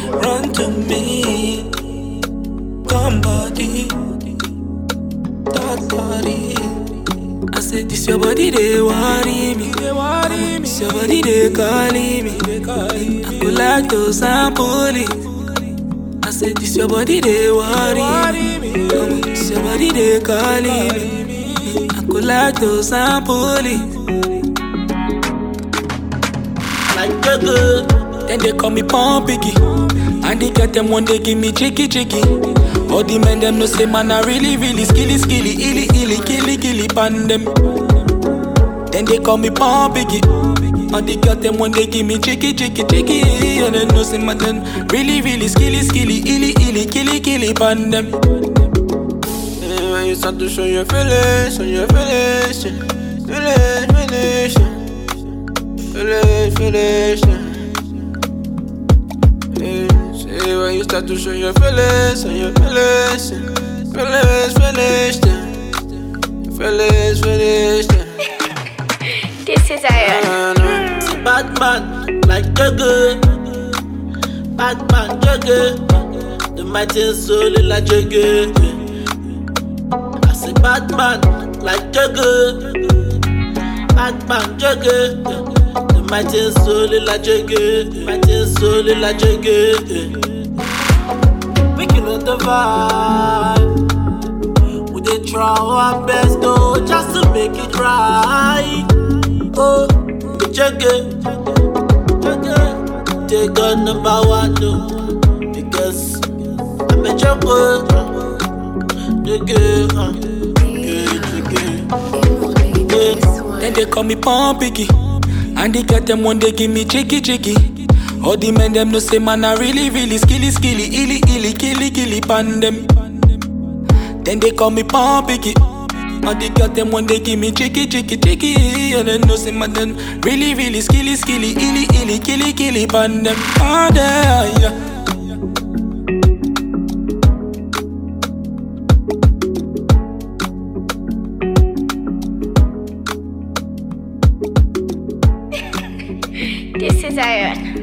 run to me. Come body, that body. I said this your body they worry me. This your body they calling me. I could like to sample it. I said this your body they worry me. This your body they calling me. I could like to sample it. Like a good. Then they call me Pump Piggy. And they get them one they give me chicky. All the men them no say man I really skilly, illy pan them. Then they call me Pump Piggy. And they got them one they give me chicky. And they no say man them really skilly, illy pan them. When you start to show your feelings, feelings. Say when you start to show your feelings, feelings. This is Iron. Bad man, like Jugger. Bad man, Jugger. The mighty soul like Jugger. I say bad man, like Jugger. Bad man, Jugger. The mighty soul like Jugger. Mighty soul like Jugger. We killing the vibe. We dey try our best though, just to make it right. Oh, Jugger, take on number one though, because I'm a Jugger. Then they call me Pump Piggy. And they get them one they give me chicky. All the men them no say man I really skilly, illy pan them. Then they call me Pump Piggy. And they got them one they give me chicky. And they no say man them really skilly, illy pan them. Oh yeah. This is Iron.